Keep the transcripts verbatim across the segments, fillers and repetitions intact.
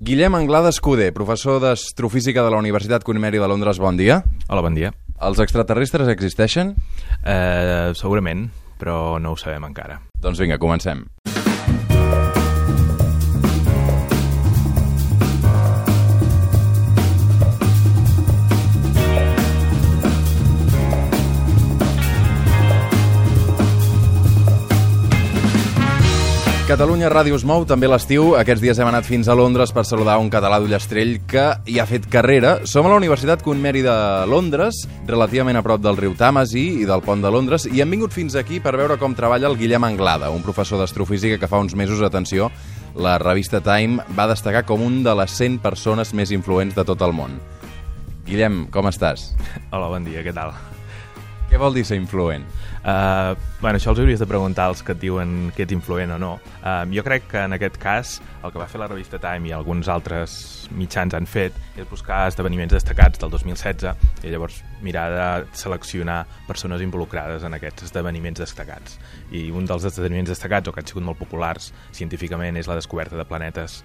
Guillem Anglada Escuder, professor d'astrofísica de la Universitat Queen Mary de Londres, bon dia. Hola, bon dia. Els extraterrestres existeixen? Eh, segurament, però no ho sabem encara. Doncs vinga, comencem. Catalunya Ràdio es mou també l'estiu. Aquests dies hem anat fins a Londres per saludar un català d'Ullastrell que hi ha fet carrera. Som a la Universitat Queen Mary de Londres, relativament a prop del riu Tàmesi i del pont de Londres, i hem vingut fins aquí per veure com treballa el Guillem Anglada, un professor d'astrofísica que fa uns mesos, atenció, la revista Time va destacar com un de les cent persones més influents de tot el món. Guillem, com estàs? Hola, bon dia, què tal? Què vol dir ser influent? Uh, bueno, això els hauries de preguntar als que et diuen que ets influent o no. Uh, jo crec que en aquest cas el que va fer la revista Time i alguns altres mitjans han fet és buscar esdeveniments destacats del dos mil setze i llavors mirar de seleccionar persones involucrades en aquests esdeveniments destacats. I un dels esdeveniments destacats, o que han sigut molt populars científicament, és la descoberta de planetes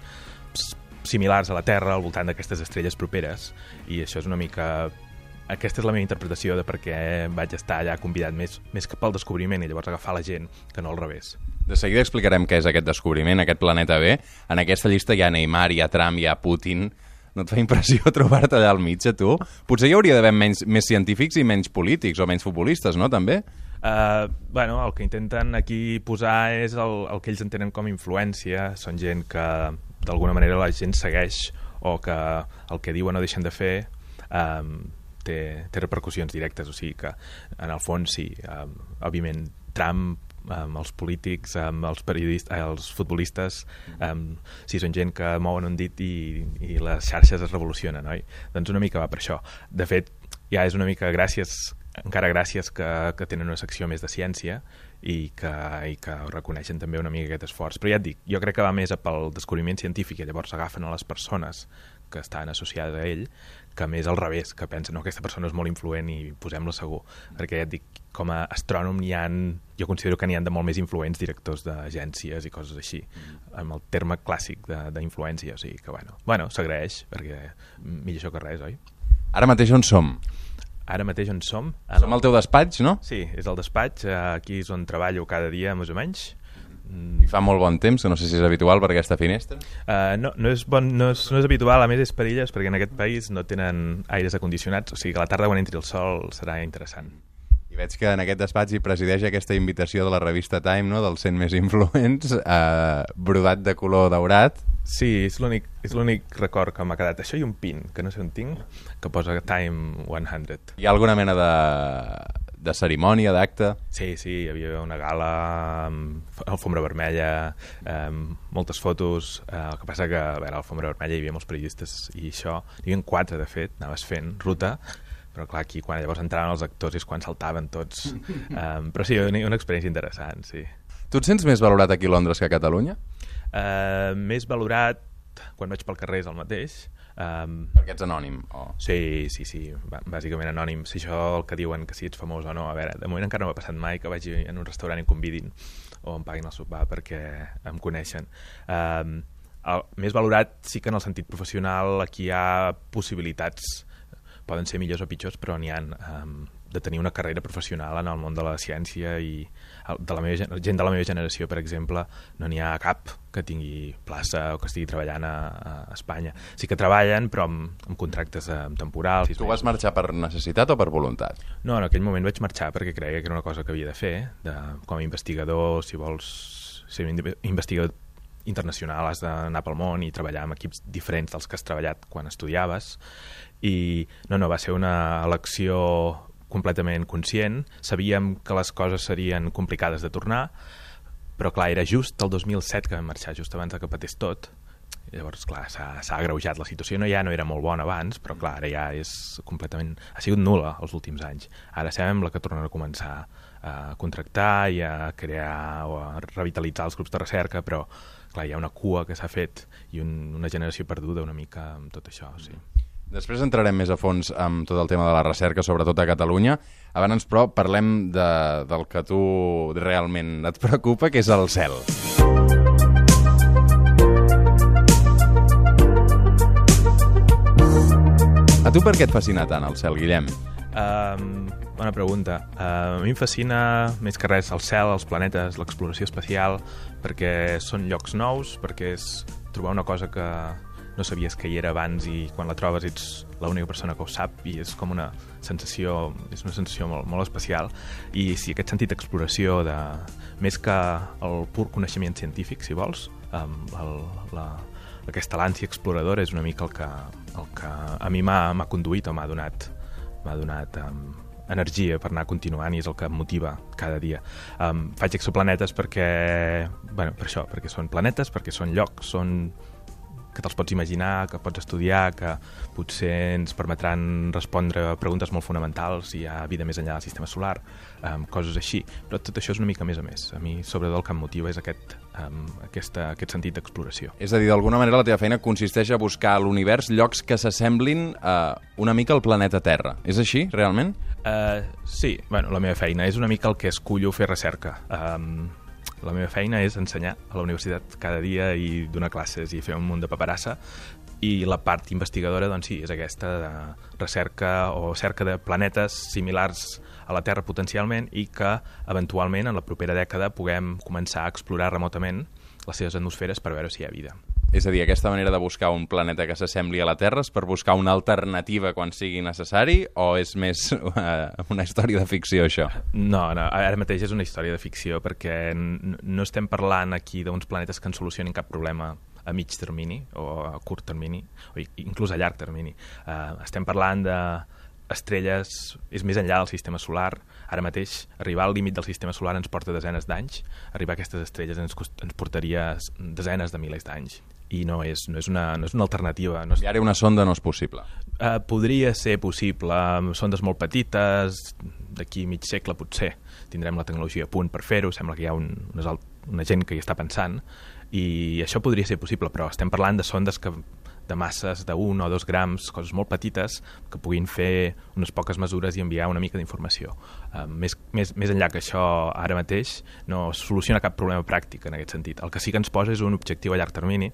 similars a la Terra al voltant d'aquestes estrelles properes, i això és una mica... Aquesta és la meva interpretació de per què vaig estar allà convidat més, més que pel descobriment i llavors agafar la gent que no al revés. De seguida explicarem què és aquest descobriment, aquest planeta B. En aquesta llista hi ha Neymar, hi ha Trump, hi ha Putin. No et fa impressió trobar-te allà al mig, a tu? Potser hi hauria d'haver menys, més científics i menys polítics o menys futbolistes, no, també? Uh, bueno, el que intenten aquí posar és el, el que ells entenen com influència. Són gent que d'alguna manera la gent segueix o que el que diuen o deixen de fer um, Té, té repercussions directes, o sigui que en el fons sí, um, òbviament Trump, um, els polítics, um, els periodistes, eh, els futbolistes, um, sí, són gent que mouen un dit i, i les xarxes es revolucionen, oi? Doncs una mica va per això. De fet, ja és una mica gràcies, encara gràcies que, que tenen una secció més de ciència i que, i que reconeixen també una mica aquest esforç. Però ja et dic, jo crec que va més pel descobriment científic i llavors agafen a les persones que estan associades a ell, que més al revés, que pensen, no, aquesta persona és molt influent i posem-la segur. Perquè ja et dic, com a astrònom n'hi ha, jo considero que n'hi ha de molt més influents directors d'agències i coses així, amb el terme clàssic d'influència, o sigui que, bueno, bueno s'agraeix, perquè millor això que res, oi? Ara mateix on som? Ara mateix on som? Som al teu despatx, no? Sí, és el despatx, aquí és on treballo cada dia, més o menys. I fa molt bon temps, que no sé si és habitual per aquesta finestra. Uh, no, no, és bon, no, és, no és habitual, a més és perillós, perquè en aquest país no tenen aires acondicionats, o sigui que a la tarda quan entri el sol serà interessant. I veig que en aquest despatx hi presideix aquesta invitació de la revista Time, no?, dels cent més influents, uh, brodat de color daurat. Sí, és l'únic és l'únic record que m'ha quedat. Això i un pin, que no sé on tinc, que posa Time cent. Hi ha alguna mena de... de cerimònia, d'acte? Sí, sí, hi havia una gala, alfombra vermella, eh, moltes fotos, eh, el que passa que a veure, a l'alfombra vermella hi havia molts periodistes i això, hi havia quatre de fet, anaves fent ruta, però clar, aquí quan llavors entraven els actors és quan saltaven tots, eh, però sí, una, una experiència interessant, sí. Tu et sents més valorat aquí a Londres que a Catalunya? Eh, més valorat quan vaig pel carrer és el mateix. Um, perquè ets anònim? Oh. Sí, sí, sí, bàsicament anònim. Si això el que diuen que si ets famós o no, a veure, de moment encara no m'ha passat mai que vagi en un restaurant i em convidin o em paguin el sopar perquè em coneixen. Um, el més valorat sí que en el sentit professional aquí hi ha possibilitats, poden ser millors o pitjors, però n'hi ha um, de tenir una carrera professional en el món de la ciència i de la meva, gent de la meva generació, per exemple, no n'hi ha cap que tingui plaça o que estigui treballant a, a Espanya. Sí que treballen, però amb, amb contractes eh, temporals. Tu vas marxar per necessitat o per voluntat? No, en aquell moment vaig marxar perquè creia que era una cosa que havia de fer. De, com a investigador, si vols ser investigador internacional has d'anar pel món i treballar amb equips diferents dels que has treballat quan estudiaves. I no, no, va ser una elecció completament conscient. Sabíem que les coses serien complicades de tornar, però clar, era just el dos mil set que vam marxar, just abans que patés tot. I llavors, clar, s'ha agreujat la situació. No, ja no era molt bona abans, però clar, ara ja és completament... Ha sigut nul·la els últims anys. Ara sembla que tornen a començar a contractar i a crear o a revitalitzar els grups de recerca, però clar, hi ha una cua que s'ha fet i un, una generació perduda una mica amb tot això, sí. Després entrarem més a fons amb tot el tema de la recerca, sobretot a Catalunya. Abans, però, parlem de, del que a tu realment et preocupa, que és el cel. A tu per què et fascina tant el cel, Guillem? Um, bona pregunta. Uh, a mi em fascina més que res el cel, els planetes, l'exploració espacial, perquè són llocs nous, perquè és trobar una cosa que no sabies que hi era abans i quan la trobes ets l'única persona que ho sap i és com una sensació, és una sensació molt, molt especial. I sí, aquest sentit d'exploració, de, més que el pur coneixement científic, si vols, um, el, la, aquesta l'ànsia exploradora és una mica el que, el que a mi m'ha conduït o m'ha donat m'ha donat um, energia per anar continuant i és el que em motiva cada dia. Um, faig exoplanetes perquè, bueno, per això, perquè són planetes, perquè són llocs, són que te'ls pots imaginar, que pots estudiar, que potser ens permetran respondre a preguntes molt fonamentals si hi ha vida més enllà del sistema solar, um, coses així. Però tot això és una mica més a més. A mi, sobretot, el que em motiva és aquest, um, aquesta, aquest sentit d'exploració. És a dir, d'alguna manera la teva feina consisteix a buscar a l'univers llocs que s'assemblin uh, una mica al planeta Terra. És així, realment? Uh, sí, bueno, la meva feina és una mica el que escullo fer recerca. Um, La meva feina és ensenyar a la universitat cada dia i donar classes i fer un munt de paperassa i la part investigadora, doncs sí, és aquesta de recerca o cerca de planetes similars a la Terra potencialment i que eventualment en la propera dècada puguem començar a explorar remotament les seves atmosferes per veure si hi ha vida. És a dir, aquesta manera de buscar un planeta que s'assembli a la Terra és per buscar una alternativa quan sigui necessari o és més uh, una història de ficció, això? No, no, ara mateix és una història de ficció perquè no estem parlant aquí d'uns planetes que ens solucionin cap problema a mig termini o a curt termini o inclús a llarg termini. Uh, estem parlant de estrelles, és més enllà del sistema solar. Ara mateix, arribar al límit del sistema solar ens porta desenes d'anys. Arribar a aquestes estrelles ens, ens portaria desenes de milers d'anys. I no és, no és, una, no és una alternativa. No és... Enviar-hi una sonda no és possible. Uh, podria ser possible. Sondes molt petites, d'aquí mig segle potser tindrem la tecnologia a punt per fer-ho. Sembla que hi ha un, una, una gent que hi està pensant. I això podria ser possible, però estem parlant de sondes que de masses d'un o dos grams, coses molt petites, que puguin fer unes poques mesures i enviar una mica d'informació. Uh, més, més, més enllà que això ara mateix no soluciona cap problema pràctic en aquest sentit. El que sí que ens posa és un objectiu a llarg termini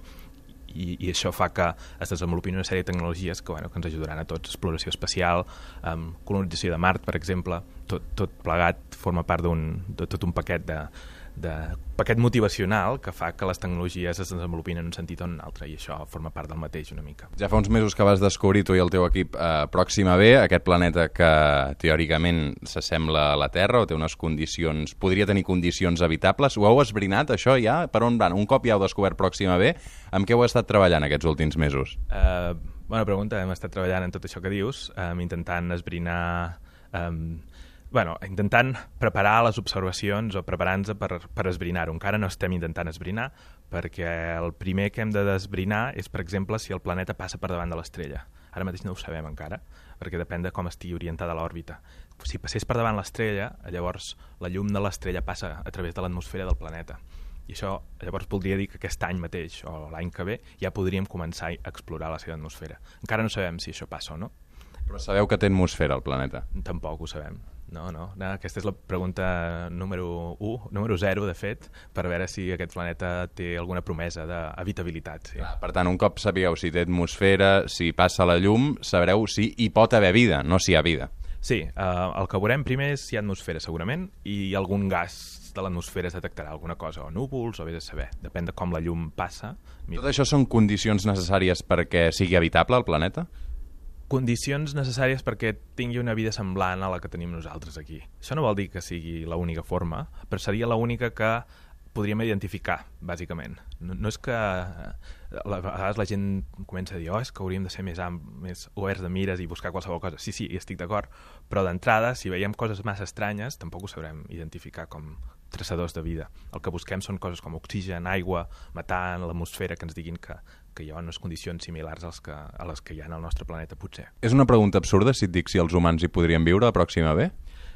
i, i això fa que es desenvolupin una sèrie de tecnologies que, bueno, que ens ajudaran a tots. Exploració espacial, um, colonització de Mart, per exemple, tot, tot plegat forma part d'un, de tot un paquet de de paquet motivacional que fa que les tecnologies es desenvolupin en un sentit o en un altre i això forma part del mateix una mica. Ja fa uns mesos que vas descobrir tu i el teu equip eh, Pròxima B, aquest planeta que teòricament s'assembla a la Terra o té unes condicions, podria tenir condicions habitables. Ho heu esbrinat, això ja? Per on van? Un cop ja heu descobert Pròxima B, amb què heu estat treballant aquests últims mesos? Uh, bona pregunta, hem estat treballant en tot això que dius, um, intentant esbrinar... Um, Bueno, intentant preparar les observacions o preparant-nos per, per esbrinar-ho. Encara no estem intentant esbrinar perquè el primer que hem de desbrinar és, per exemple, si el planeta passa per davant de l'estrella. Ara mateix no ho sabem encara, perquè depèn de com estigui orientada l'òrbita. Si passés per davant l'estrella, llavors la llum de l'estrella passa a través de l'atmosfera del planeta. I això llavors voldria dir que aquest any mateix o l'any que ve ja podríem començar a explorar la seva atmosfera. Encara no sabem si això passa o no. Però sabeu que té atmosfera el planeta? Tampoc ho sabem. No, no, no, aquesta és la pregunta número u, número zero, de fet, per veure si aquest planeta té alguna promesa d'habitabilitat. Sí. Per tant, un cop sabíeu si té atmosfera, si passa la llum, sabreu si hi pot haver vida, no si hi ha vida. Sí, eh, el que veurem primer és si hi ha atmosfera, segurament, i algun gas de l'atmosfera es detectarà alguna cosa, o núvols, o vés a saber, depèn de com la llum passa. Tot això són condicions necessàries perquè sigui habitable el planeta? Condicions necessàries perquè tingui una vida semblant a la que tenim nosaltres aquí. Això no vol dir que sigui l'única forma, però seria l'única que podríem identificar, bàsicament. No, no és que a vegades la gent comença a dir oh, és que hauríem de ser més, amb, més oberts de mires i buscar qualsevol cosa. Sí, sí, hi estic d'acord, però d'entrada, si veiem coses massa estranyes, tampoc ho sabrem identificar com traçadors de vida. El que busquem són coses com oxigen, aigua, metà en l'atmosfera que ens diguin que, que hi ha unes condicions similars als que, a les que hi ha en el nostre planeta, potser. És una pregunta absurda si et dic si els humans hi podrien viure a Pròxima B?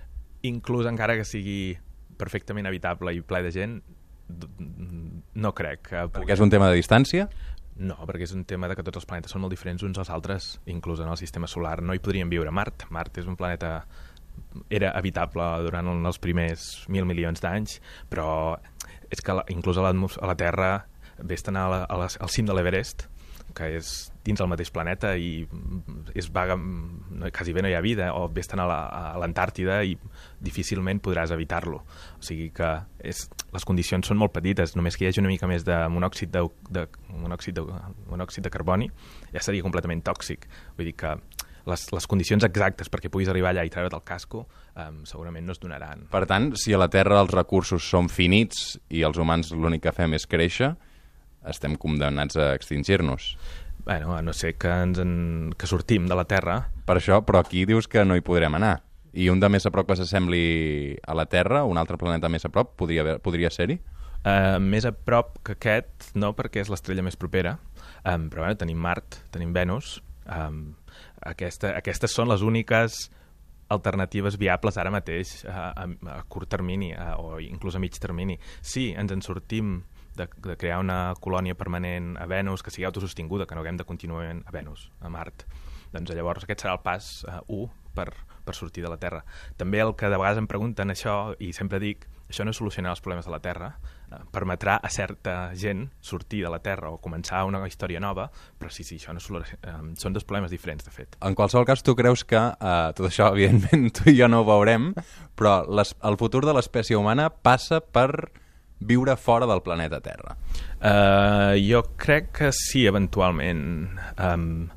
Inclús encara que sigui perfectament habitable i ple de gent, no crec que... Perquè és un tema de distància? No, perquè és un tema de que tots els planetes són molt diferents uns als altres, inclús en el sistema solar. No hi podrien viure. Mart, Mart és un planeta... era habitable durant els primers mil milions d'anys, però és que la, inclús a la, a la Terra ves-te'n a la, a la, al cim de l'Everest, que és dins el mateix planeta i és vaga, no, quasi bé no hi ha vida, o bé estan a l'Antàrtida i difícilment podràs evitar-lo. O sigui que és, les condicions són molt petites, només que hi hagi una mica més de monòxid de, de, monòxid de, monòxid de carboni ja seria completament tòxic. Vull dir que les, les condicions exactes perquè puguis arribar allà i treure't el casco um, segurament no es donaran. Per tant, si a la Terra els recursos són finits i els humans l'únic que fem és créixer, estem condemnats a extingir-nos. Bueno, a no ser que, ens en... que sortim de la Terra. Per això, però aquí dius que no hi podrem anar. I un de més a prop que s'assembli a la Terra, un altre planeta més a prop, podria, haver... podria ser-hi? Uh, més a prop que aquest, no, perquè és l'estrella més propera. Um, però bueno, tenim Mart, tenim Venus. Um, aquesta, aquestes són les úniques alternatives viables ara mateix a, a, a curt termini a, o inclús a mig termini. Sí, ens en sortim de, de crear una colònia permanent a Venus que sigui autosostinguda, que no haguem de continuar a Venus, a Mart. Doncs llavors aquest serà el pas uh, u per, per sortir de la Terra. També el que de vegades em pregunten això, i sempre dic, això no solucionarà els problemes de la Terra, uh, permetrà a certa gent sortir de la Terra o començar una història nova, però sí, sí, això no soluciona, um, són dos problemes diferents, de fet. En qualsevol cas, tu creus que uh, tot això, evidentment, tu i jo no ho veurem, però les, el futur de l'espècie humana passa per viure fora del planeta Terra? Uh, jo crec que sí, eventualment. Um,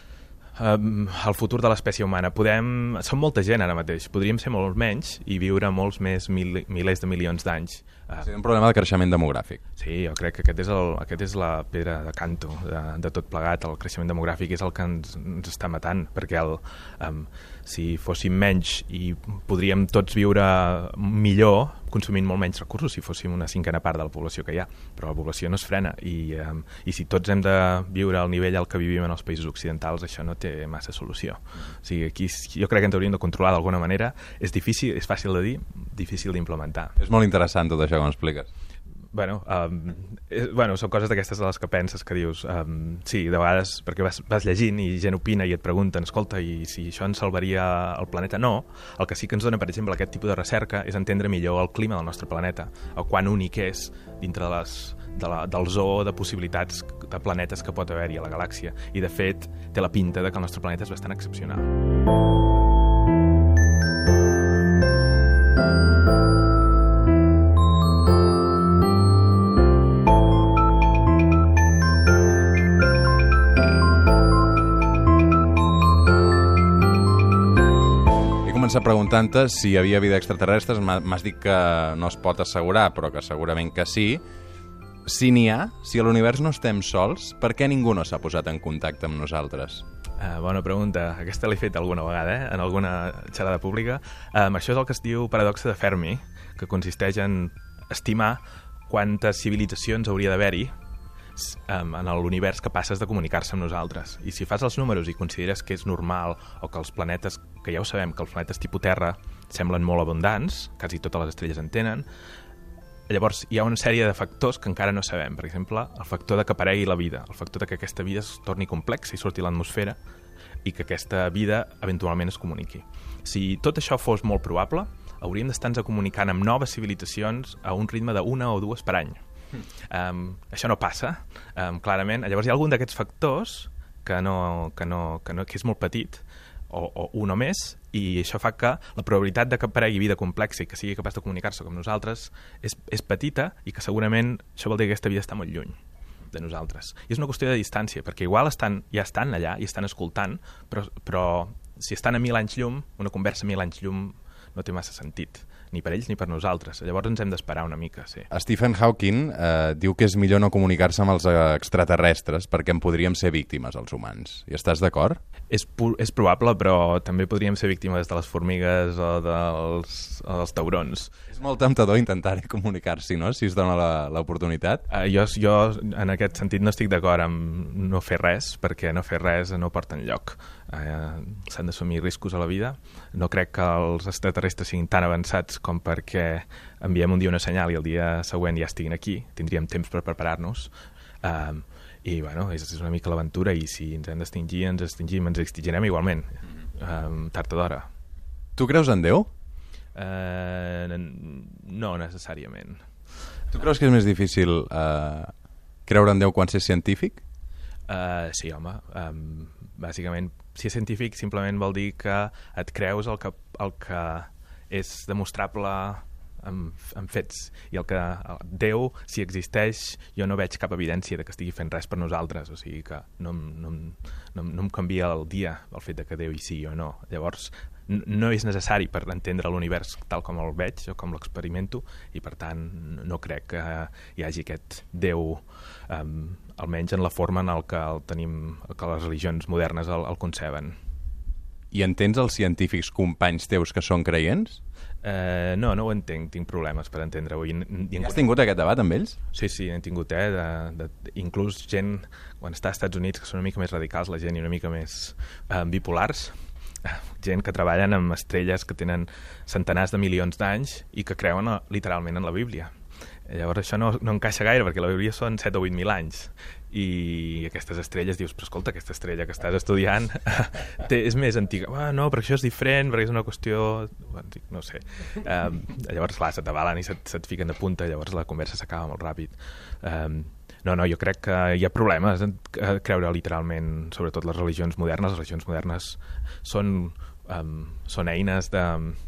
um, el futur de l'espècie humana. Podem... Som molta gent ara mateix. Podríem ser molt menys i viure molts més mil, milers de milions d'anys. Uh, sí, un problema de creixement demogràfic. Sí, jo crec que aquest és, el, aquest és la pedra de canto de, de tot plegat. El creixement demogràfic és el que ens, ens està matant, perquè el, um, si fóssim menys i podríem tots viure millor consumint molt menys recursos si fóssim una cinquena part de la població que hi ha, però la població no es frena i, um, i si tots hem de viure al nivell al que vivim en els països occidentals, això no té massa solució. O sigui, aquí jo crec que ens hauríem de controlar d'alguna manera. És difícil, és fàcil de dir, difícil d'implementar. És molt interessant tot això que m'expliques. Bueno, um, és, bueno, són coses d'aquestes de les que penses, que dius, um, sí, de vegades, perquè vas, vas llegint i gent opina i et pregunten, escolta, i si això ens salvaria el planeta? No. El que sí que ens dona, per exemple, aquest tipus de recerca és entendre millor el clima del nostre planeta, o quan únic és dintre de les, de la, del zoo de possibilitats de planetes que pot haver-hi a la galàxia. I, de fet, té la pinta de que el nostre planeta és bastant excepcional. Començar preguntant-te si hi havia vida extraterrestres. M'has dit que no es pot assegurar, però que segurament que sí. Si n'hi ha, si a l'univers no estem sols, per què ningú no s'ha posat en contacte amb nosaltres? Uh, bona pregunta. Aquesta l'he fet alguna vegada, eh? En alguna xerrada pública. Um, això és el que es diu paradoxa de Fermi, que consisteix en estimar quantes civilitzacions hauria d'haver-hi um, en l'univers capaces de comunicar-se amb nosaltres. I si fas els números i consideres que és normal o que els planetes, que ja ho sabem, que els planetes tipus Terra semblen molt abundants, quasi totes les estrelles en tenen, llavors hi ha una sèrie de factors que encara no sabem. Per exemple, el factor de que aparegui la vida, el factor de que aquesta vida es torni complexa i surti a l'atmosfera i que aquesta vida eventualment es comuniqui. Si tot això fos molt probable, hauríem d'estar-nos comunicant amb noves civilitzacions a un ritme d'una o dues per any. Um, això no passa, um, clarament. Llavors hi ha algun d'aquests factors que, no, que, no, que, no, que és molt petit, o, o un o més, i això fa que la probabilitat de que aparegui vida complexa i que sigui capaç de comunicar-se amb nosaltres és, és petita i que segurament això vol dir que aquesta vida està molt lluny de nosaltres. I és una qüestió de distància, perquè igual estan, ja estan allà i estan escoltant, però, però si estan a mil anys llum, una conversa a mil anys llum no té massa sentit, ni per ells ni per nosaltres. Llavors ens hem d'esperar una mica, sí. Stephen Hawking eh, diu que és millor no comunicar-se amb els extraterrestres perquè en podríem ser víctimes, els humans. I estàs d'acord? És, és probable, però també podríem ser víctimes de les formigues o dels, o dels taurons. És molt temptador intentar comunicar-s'hi, no?, si es dona l'oportunitat. Uh, jo, jo, en aquest sentit, no estic d'acord amb no fer res, perquè no fer res no porta enlloc. Uh, S'han d'assumir riscos a la vida. No crec que els extraterrestres siguin tan avançats com perquè enviem un dia una senyal i el dia següent ja estiguin aquí. Tindríem temps per preparar-nos. Uh, I, bueno, és, és una mica l'aventura, i si ens hem d'extingir, ens extingim, ens extingirem igualment, um, tard o d'hora. Tu creus en Déu? Uh, no necessàriament. Tu creus que és més difícil uh, creure en Déu quan s'és científic? Uh, sí, home. Um, bàsicament, si és científic, simplement vol dir que et creus el que, el que és demostrable amb, amb fets. I el que el Déu, si existeix, jo no veig cap evidència de que estigui fent res per nosaltres. O sigui que no, no, no, no em canvia el dia el fet de que Déu hi sigui o no. Llavors, no és necessari per entendre l'univers tal com el veig o com l'experimento, i per tant no crec que hi hagi aquest Déu, um, almenys en la forma en el que el tenim, que les religions modernes el, el conceben. I entens els científics companys teus que són creients? Eh, no, no ho entenc, tinc problemes per entendre-ho. I, i Has tingut aquest debat amb ells? Sí, sí, n'he tingut, eh? De, de, inclús gent, quan està als Estats Units, que són una mica més radicals, la gent, i una mica més eh, bipolars, gent que treballen amb estrelles que tenen centenars de milions d'anys i que creuen uh, literalment en la Bíblia. Llavors això no, no encaixa gaire, perquè la Bíblia són set o vuit mil anys, i aquestes estrelles dius, però escolta, aquesta estrella que estàs estudiant té, és més antiga. Ah, no, però això és diferent, perquè és una qüestió... no sé. Um, llavors, clar, se t'avalen i se't, se't fiquen de punta, llavors la conversa s'acaba molt ràpid. Um, no, no, jo crec que hi ha problemes en creure literalment, sobretot les religions modernes. Les religions modernes són, um, són eines de...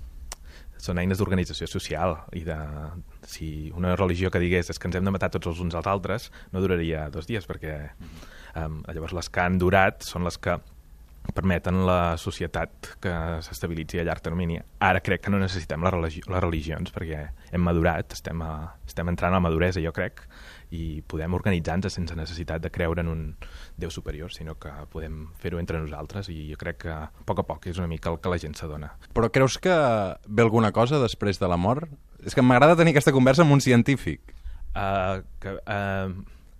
són eines d'organització social, i de, si una religió que digués és que ens hem de matar tots els uns als altres, no duraria dos dies, perquè um, llavors les que han durat són les que permeten la societat que s'estabilitzi a llarg termini. Ara crec que no necessitem les, religi les religions, perquè hem madurat, estem, a, estem entrant a la maduresa, jo crec, i podem organitzar-nos sense necessitat de creure en un Déu superior, sinó que podem fer-ho entre nosaltres, i jo crec que a poc a poc és una mica el que la gent s'adona. Però creus que ve alguna cosa després de la mort? És que m'agrada tenir aquesta conversa amb un científic. Uh, que, uh,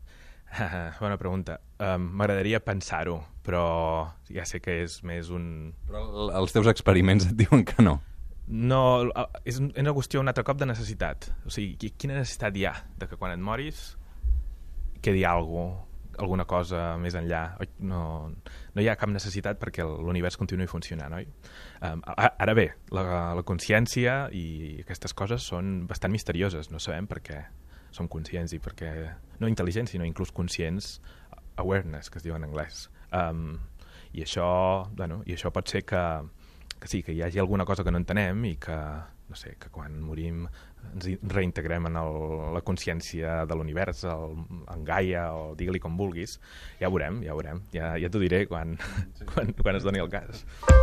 bona pregunta. Uh, M'agradaria pensar-ho, però ja sé que és més un... Però els teus experiments et diuen que no. No, és una qüestió un altre cop de necessitat. O sigui, quina necessitat hi ha de que quan et moris quedi alguna cosa, alguna cosa més enllà? No, no hi ha cap necessitat perquè l'univers continuï funcionant, oi? Um, ara bé, la, la consciència i aquestes coses són bastant misterioses. No sabem per què som conscients i per què... No intel·ligents, sinó inclús conscients, awareness, que es diu en anglès. Um, i, això, bueno, I això pot ser que, que sí, que hi hagi alguna cosa que no entenem i que, no sé, que quan morim ens reintegrem en el, la consciència de l'univers, en Gaia, o digue-li com vulguis. Ja ho veurem, ja ho veurem. Ja, ja t'ho diré quan, sí. quan, quan es doni el cas.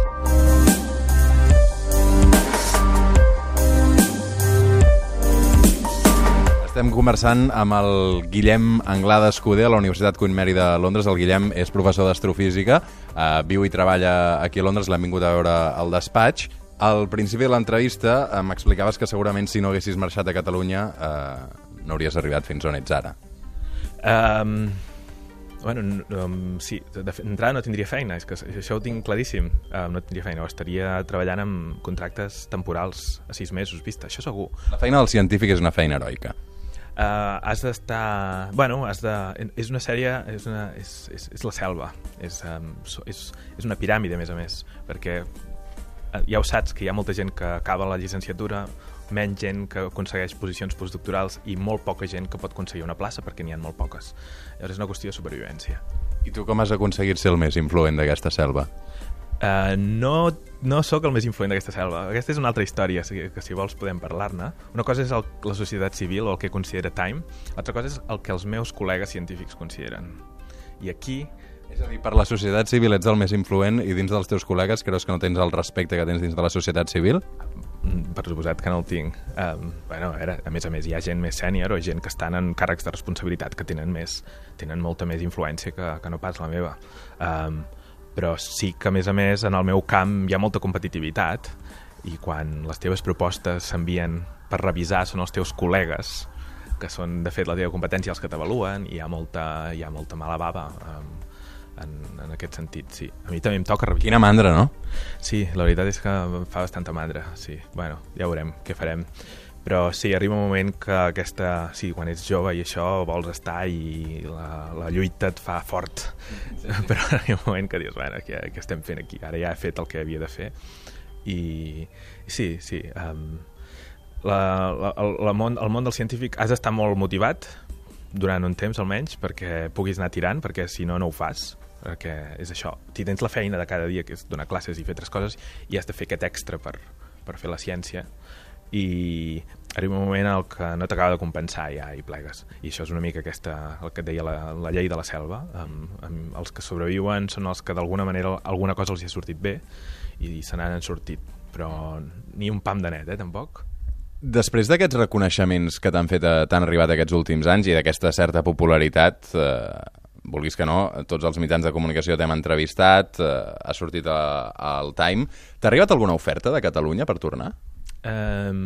Estem conversant amb el Guillem Anglada Escudé a la Universitat Queen Mary de Londres. El Guillem és professor d'astrofísica, eh, viu i treballa aquí a Londres, l'hem vingut a veure al despatx. Al principi de l'entrevista eh, m'explicaves que segurament si no haguessis marxat a Catalunya eh, no hauries arribat fins on ets ara. Um, bueno, um, sí, d'entrada no tindria feina, és que això ho tinc claríssim. Um, no tindria feina, o estaria treballant amb contractes temporals a sis mesos, vista, això segur. La feina del científic és una feina heroica. Uh, has d'estar... Bueno, has de... És una sèrie... És, una, és, és, és la selva. És, um, és, és una piràmide, a més a més, perquè ja ho saps, que hi ha molta gent que acaba la llicenciatura, menys gent que aconsegueix posicions postdoctorals i molt poca gent que pot aconseguir una plaça, perquè n'hi ha molt poques. Llavors és una qüestió de supervivència. I tu com has aconseguit ser el més influent d'aquesta selva? Uh, no, no sóc el més influent d'aquesta selva. Aquesta és una altra història, que si vols podem parlar-ne. Una cosa és el, la societat civil o el que considera Time, l'altra cosa és el que els meus col·legues científics consideren. I aquí... És a dir, per la societat civil ets el més influent i dins dels teus col·legues creus que no tens el respecte que tens dins de la societat civil? Per suposat que no el tinc. Um, bueno, a veure, a més a més, hi ha gent més sènior o gent que estan en càrrecs de responsabilitat que tenen, més, tenen molta més influència que, que no pas la meva. Um, però sí que, a més a més, en el meu camp hi ha molta competitivitat i quan les teves propostes s'envien per revisar són els teus col·legues, que són, de fet, la teva competència els que t'avaluen, i hi ha molta, hi ha molta mala bava um, en, en aquest sentit, sí. A mi també em toca revisar. Quina mandra, no? Sí, la veritat és que em fa bastanta mandra, sí. Bueno, ja veurem què farem. Però sí, arriba un moment que aquesta... Sí, quan ets jove i això vols estar i la, la lluita et fa fort. Però arriba un moment que dius, bueno, què, què estem fent aquí? Ara ja he fet el que havia de fer. I sí, sí. Um, la, la, el, la món, el món del científic has d'estar molt motivat durant un temps almenys, perquè puguis anar tirant, perquè si no, no ho fas. Perquè és això, si tens la feina de cada dia, que és donar classes i fer altres coses, i has de fer aquest extra per, per fer la ciència, i arriba un moment en el que no t'acaba de compensar ja i plegues. I això és una mica aquesta, el que et deia la, la llei de la selva. Um, um, els que sobreviuen són els que d'alguna manera alguna cosa els hi ha sortit bé i se n'han sortit, però ni un pam de net, eh, tampoc. Després d'aquests reconeixements que t'han fet, t'han arribat aquests últims anys i d'aquesta certa popularitat, eh, vulguis que no, tots els mitjans de comunicació t'hem entrevistat, eh, ha sortit a, al Time. T'ha arribat alguna oferta de Catalunya per tornar? Um,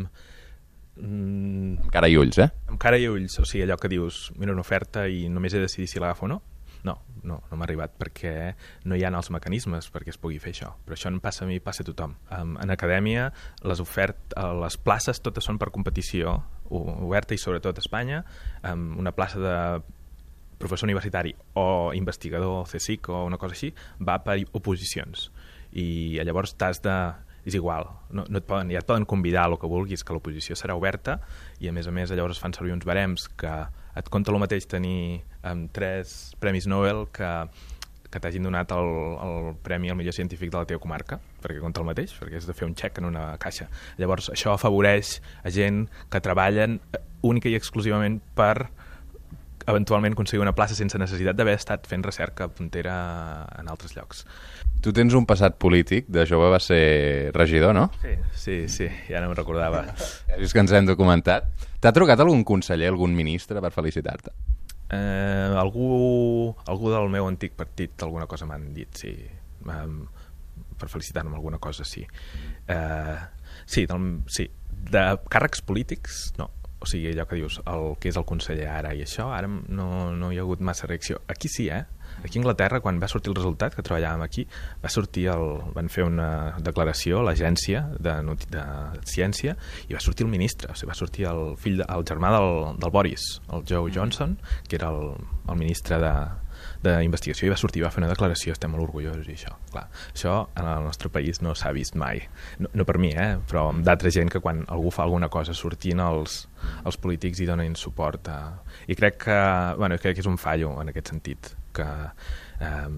mm, amb cara i ulls, eh? Amb cara i ulls, o sigui, allò que dius, mira una oferta i només he de decidir si l'agafo o no. No, no, no m'ha arribat perquè no hi ha els mecanismes perquè es pugui fer això. Però això no passa a mi, passa a tothom. Um, en acadèmia, les ofertes, les places totes són per competició oberta i sobretot a Espanya. Um, una plaça de professor universitari o investigador C S I C o una cosa així va per oposicions. I llavors t'has de... és igual, no, no et poden, ja et poden convidar a el que vulguis, que l'oposició serà oberta i a més a més llavors es fan servir uns barems que et compta el mateix tenir um, tres premis Nobel que, que t'hagin donat el, el premi al millor científic de la teva comarca, perquè compta el mateix, perquè has de fer un xec en una caixa. Llavors això afavoreix a gent que treballen única i exclusivament per eventualment aconseguir una plaça sense necessitat d'haver estat fent recerca puntera en altres llocs. Tu tens un passat polític, de jove vas ser regidor, no? Sí, sí, sí, ja no me'n recordava. És que ens hem documentat. T'ha trucat algun conseller, algun ministre per felicitar-te? Eh, algú, algú del meu antic partit alguna cosa m'han dit, sí. Um, per felicitar-me alguna cosa, sí. Eh, sí, del, sí. De càrrecs polítics, no. O sigui, allò que dius, el que és el conseller ara i això, ara no, no hi ha hagut massa reacció. Aquí sí, eh? Aquí a Anglaterra, quan va sortir el resultat, que treballàvem aquí, va sortir el, van fer una declaració a l'agència de, de ciència i va sortir el ministre, o sigui, va sortir el fill, de, el germà del, del Boris, el Joe Johnson, que era el, el ministre de d'investigació, i va sortir, va fer una declaració, estem molt orgullosos i això, clar, això en el nostre país no s'ha vist mai, no, no per mi, eh, però d'altra gent que quan algú fa alguna cosa sortint els, els polítics i donen suport a... i crec que, bueno, crec que és un fallo en aquest sentit, que eh,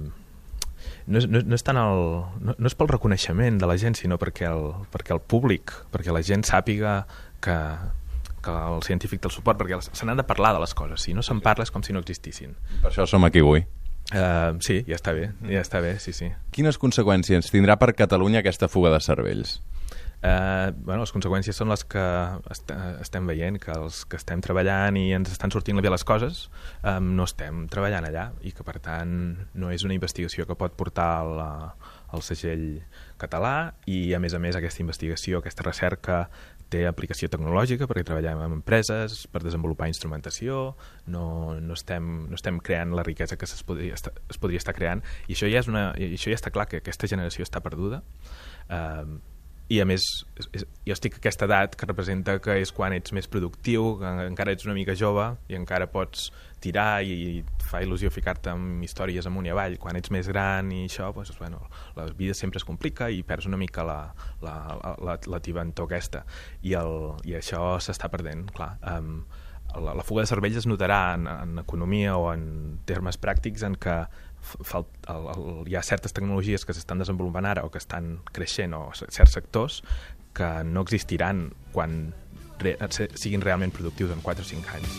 no, és, no, no és tant el, no, no és pel reconeixement de la gent, sinó perquè el, perquè el públic, perquè la gent sàpiga que que el científic té el suport, perquè se n'han de parlar de les coses, si no se'n parla és com si no existissin. Per això som aquí avui. Uh, sí, ja està bé, ja està bé, sí, sí. Quines conseqüències tindrà per Catalunya aquesta fuga de cervells? Uh, bueno, les conseqüències són les que est estem veient, que els que estem treballant i ens estan sortint bé les coses um, no estem treballant allà i que per tant no és una investigació que pot portar la, el segell català i a més a més aquesta investigació, aquesta recerca té aplicació tecnològica perquè treballem amb empreses per desenvolupar instrumentació, no, no, estem, no estem creant la riquesa que es podria, estar, es podria estar creant i això ja, és una, i això ja està clar que aquesta generació està perduda. Uh, i a més és, jo estic a aquesta edat que representa que és quan ets més productiu, que encara ets una mica jove i encara pots tirar i, i fa il·lusió ficar-te en històries amunt i avall. Quan ets més gran i això, doncs, bueno, la vida sempre es complica i perds una mica la, la, la, la, la tibantor aquesta i, el, i això s'està perdent, clar. Um, la, la fuga de cervells es notarà en, en economia o en termes pràctics en què Fal, el, el, hi ha certes tecnologies que s'estan desenvolupant ara o que estan creixent o certs sectors que no existiran quan re, siguin realment productius en quatre o cinc anys.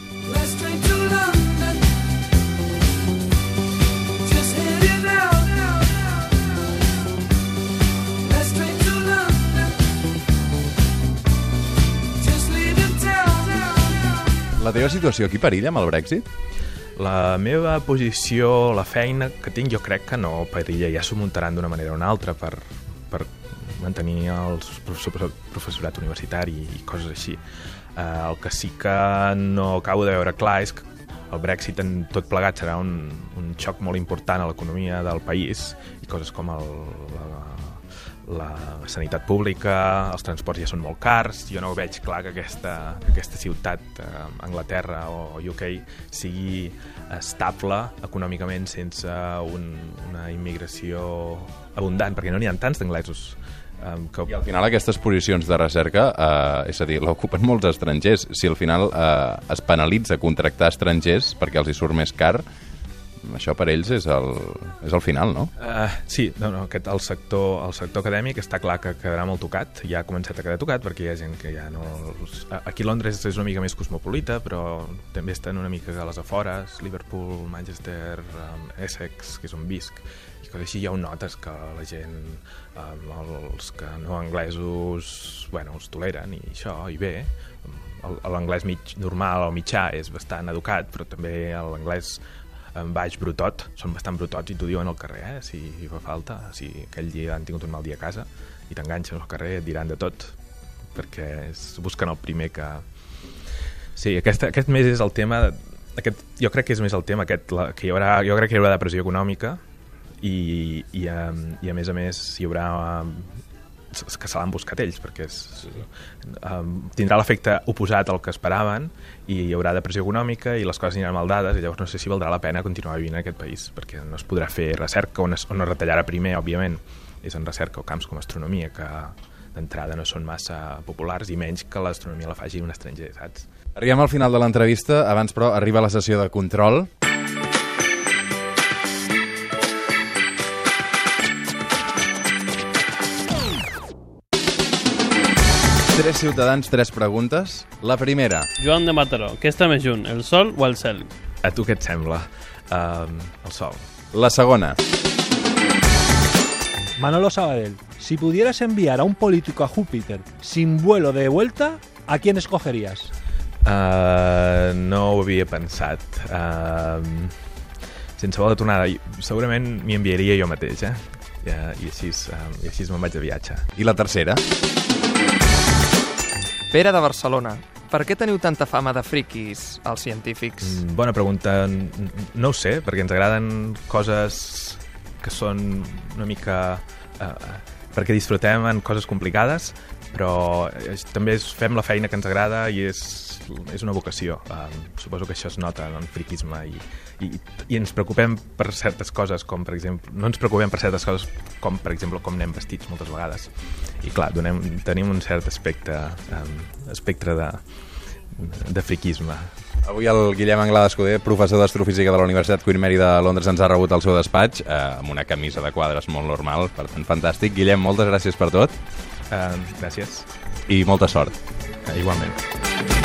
La teva situació aquí perilla amb el Brexit? La meva posició, la feina que tinc, jo crec que no perilla, ja s'ho muntaran d'una manera o una altra per, per mantenir el professorat universitari i coses així. Eh, el que sí que no acabo de veure clar és que el Brexit en tot plegat serà un, un xoc molt important a l'economia del país i coses com el, la, la sanitat pública, els transports ja són molt cars, jo no veig clar que aquesta, que aquesta ciutat, eh, Anglaterra o U K, sigui estable econòmicament sense un, una immigració abundant, perquè no n'hi ha tants d'anglesos Um, que... I al final aquestes posicions de recerca, eh, és a dir, l'ocupen molts estrangers. Si al final eh, es penalitza contractar estrangers perquè els hi surt més car, això per ells és el, és el final, no? Uh, sí, no, no, aquest, el, sector, el sector acadèmic està clar que quedarà molt tocat, ja ha començat a quedar tocat perquè hi ha gent que ja no... Aquí Londres és una mica més cosmopolita, però també estan una mica a les afores, Liverpool, Manchester, um, Essex, que és on visc, i coses així ja ho notes que la gent, um, els que no anglesos, bueno, els toleren i això, i bé, l'anglès mig normal o mitjà és bastant educat, però també l'anglès en baix brutot, són bastant brutots i t'ho diuen al carrer, eh? Si fa falta, si aquell dia han tingut un mal dia a casa i t'enganxen al carrer, et diran de tot, perquè es busquen el primer que... Sí, aquest, aquest mes és el tema, aquest, jo crec que és més el tema aquest, la, que hi haurà, jo crec que hi haurà depressió econòmica i, i, um, i a més a més hi haurà... Um, que se l'han buscat ells, perquè és, um, tindrà l'efecte oposat al que esperaven i hi haurà depressió econòmica i les coses aniran mal dades i llavors no sé si valdrà la pena continuar vivint en aquest país, perquè no es podrà fer recerca on es, on es retallarà primer, òbviament, és en recerca o camps com astronomia, que d'entrada no són massa populars i menys que l'astronomia la faci un estranger, saps? Arribem al final de l'entrevista, abans però arriba la sessió de control. Tres ciutadans, tres preguntes. La primera. Joan de Mataró, què està més junt, el sol o el cel? A tu què et sembla? Um, el sol. La segona. Manolo Sabadell, si pudieras enviar a un político a Júpiter sin vuelo de vuelta, ¿a quién escogerías? Uh, no ho havia pensat. Uh, sense vol de tornada, segurament m'hi enviaria jo mateix, eh? I, i així, uh, i així me'n vaig de viatge. I la tercera. Pere de Barcelona, per què teniu tanta fama de friquis, els científics? Mm, bona pregunta. No ho sé, perquè ens agraden coses que són una mica... Uh, perquè disfrutem en coses complicades, però eh, també és, fem la feina que ens agrada i és, és una vocació. Uh, suposo que això es nota en el friquisme i, i, i ens preocupem per certes coses, com per exemple... No ens preocupem per certes coses com, per exemple, com anem vestits moltes vegades. I clar, donem, tenim un cert aspecte, um, espectre de, de friquisme. Avui el Guillem Anglada Escuder, professor d'astrofísica de la Universitat Queen Mary de Londres, ens ha rebut al seu despatx eh, amb una camisa de quadres molt normal, per tant, fantàstic. Guillem, moltes gràcies per tot. Uh, gràcies. I molta sort. Uh, igualment.